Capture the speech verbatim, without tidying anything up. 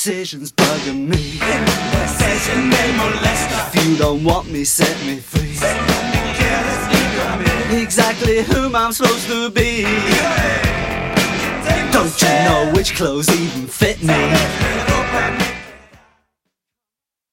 indecision's bugging me. Indecision may molest us. If you don't want me, set me free. Exactly whom I'm supposed to be. Don't you know which clothes even fit me?